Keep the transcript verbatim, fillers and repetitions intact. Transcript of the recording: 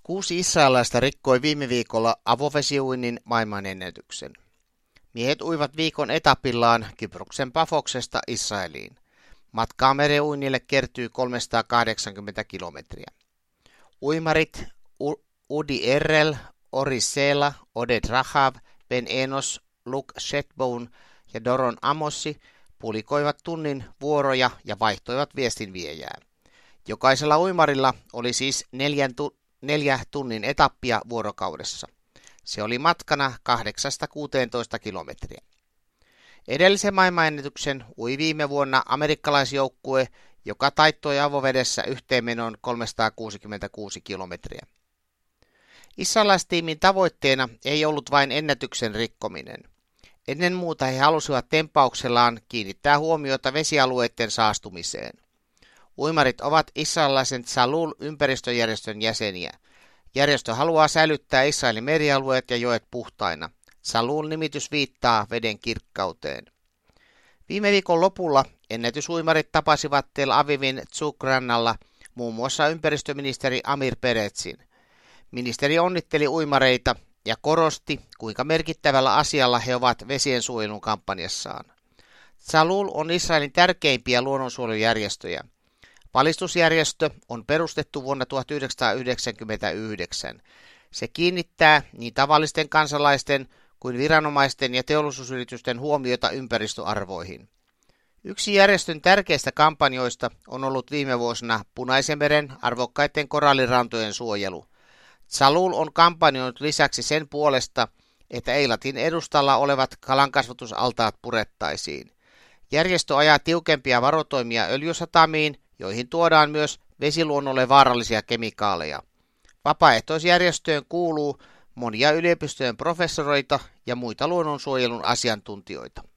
Kuusi israelaista rikkoi viime viikolla avovesiuinnin maailmanennätyksen. Miehet uivat viikon etapillaan Kyproksen Pafoksesta Israeliin. Matkaa mereuinnille kertyy kolmesataakahdeksankymmentä kilometriä. Uimarit U- Udi Errel, Ori Seela, Oded Rahav, Ben Enos, Luke Shetbone ja Doron Amossi pulikoivat tunnin vuoroja ja vaihtoivat viestinviejää. Jokaisella uimarilla oli siis neljän tu- neljä tunnin etappia vuorokaudessa. Se oli matkana kahdeksasta kuuteentoista kilometriä. Edellisen maailmanennätyksen ui viime vuonna amerikkalaisjoukkue, joka taittoi avovedessä yhteenmenon kolmesataakuusikymmentäkuusi kilometriä. Israelaistiimin tavoitteena ei ollut vain ennätyksen rikkominen. Ennen muuta he halusivat tempauksellaan kiinnittää huomiota vesialueiden saastumiseen. Uimarit ovat israelilaisen Tzalul-ympäristöjärjestön jäseniä. Järjestö haluaa säilyttää Israelin merialueet ja joet puhtaina. Tzalul-nimitys viittaa veden kirkkauteen. Viime viikon lopulla ennätysuimarit tapasivat Tel Avivin Zuk-rannalla muun muassa ympäristöministeri Amir Peretsin. Ministeri onnitteli uimareita ja korosti, kuinka merkittävällä asialla he ovat vesiensuojelun kampanjassaan. Tzalul on Israelin tärkeimpiä luonnonsuojelujärjestöjä. Valistusjärjestö on perustettu vuonna tuhatyhdeksänsataayhdeksänkymmentäyhdeksän. Se kiinnittää niin tavallisten kansalaisten kuin viranomaisten ja teollisuusyritysten huomiota ympäristöarvoihin. Yksi järjestön tärkeistä kampanjoista on ollut viime vuosina Punaisen meren arvokkaiden korallirantojen suojelu. Tzalul on kampanjoinut lisäksi sen puolesta, että Eilatin edustalla olevat kalankasvatusaltaat purettaisiin. Järjestö ajaa tiukempia varotoimia öljysatamiin, joihin tuodaan myös vesiluonnolle vaarallisia kemikaaleja. Vapaaehtoisjärjestöön kuuluu monia yliopistojen professoreita ja muita luonnonsuojelun asiantuntijoita.